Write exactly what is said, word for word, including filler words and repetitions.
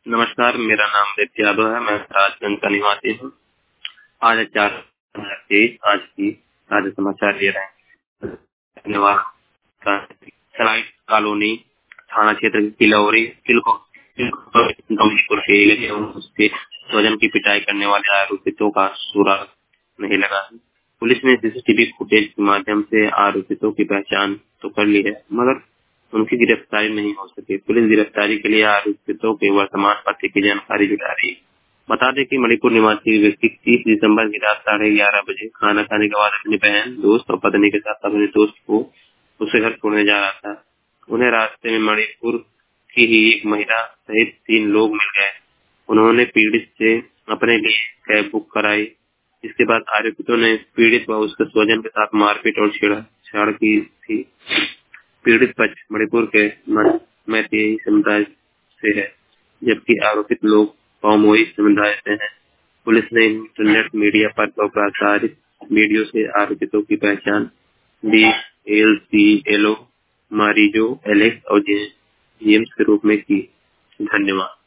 नमस्कार, मेरा नाम दैत्य यादव है। मैं राजगंज का निवासी हूँ। आज है चार तेईस आज की ताजा समाचार ले रहे हैं। धन्यवाद। सराय कॉलोनी थाना क्षेत्र की किलौरी किलको गमशपुर के एरिया में उसके स्वजन की पिटाई करने वाले आरोपितों का सुराग नहीं लगा है। पुलिस ने सीसीटीवी फुटेज के माध्यम से आरोपितों की पहचान तो कर ली है, मगर उनकी गिरफ्तारी नहीं हो सकी। पुलिस गिरफ्तारी के लिए आरोपितों के वर्तमान पते की जानकारी जुटा रही है। बता दें कि मणिपुर निवासी व्यक्ति तीस दिसंबर की रात साढ़े ग्यारह बजे खाना खाने के बाद अपनी बहन, दोस्त और पत्नी के साथ अपने दोस्त को उसे घर छोड़ने जा रहा था। उन्हें रास्ते में मणिपुर की ही एक महिला सहित तीन लोग मिल गए। उन्होंने पीड़ित से अपने लिए कैब बुक कराई। इसके बाद आरोपितों ने पीड़ित व उसके स्वजन के साथ मारपीट और छेड़छाड़ की थी। पीड़ित पक्ष मणिपुर के मैतेई समुदाय से है, जबकि आरोपित लोग पौमोई समुदाय से हैं। पुलिस ने इंटरनेट मीडिया पर प्रसारित वीडियो से आरोपितों की पहचान डी एल सी एलो मारिजो एलेक्स और जेम्स के रूप में की। धन्यवाद।